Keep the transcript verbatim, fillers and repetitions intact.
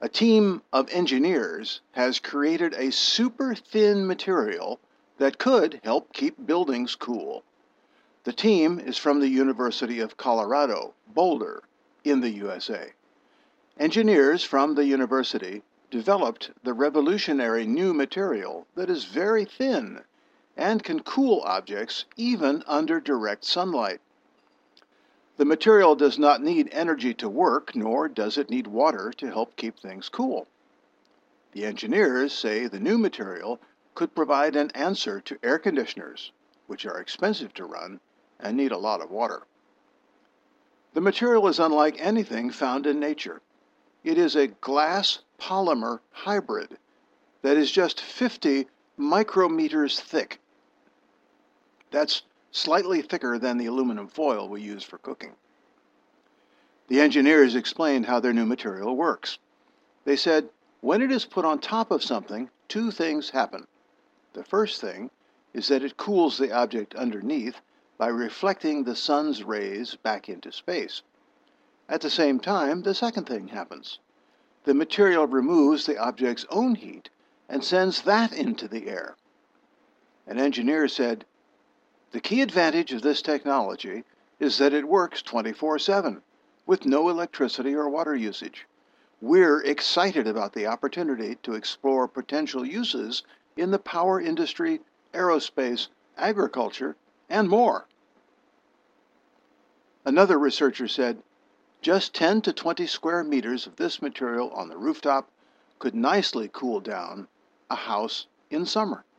A team of engineers has created a super thin material that could help keep buildings cool. The team is from the University of Colorado, Boulder, in the U S A. Engineers from the university developed the revolutionary new material that is very thin and can cool objects even under direct sunlight. The material does not need energy to work, nor does it need water to help keep things cool. The engineers say the new material could provide an answer to air conditioners, which are expensive to run and need a lot of water. The material is unlike anything found in nature. It is a glass polymer hybrid that is just fifty micrometers thick. That's slightly thicker than the aluminum foil we use for cooking. The engineers explained how their new material works. They said, when it is put on top of something, two things happen. The first thing is that it cools the object underneath by reflecting the sun's rays back into space. At the same time, the second thing happens. The material removes the object's own heat and sends that into the air. An engineer said, the key advantage of this technology is that it works twenty-four seven, with no electricity or water usage. We're excited about the opportunity to explore potential uses in the power industry, aerospace, agriculture, and more. Another researcher said, just ten to twenty square meters of this material on the rooftop could nicely cool down a house in summer.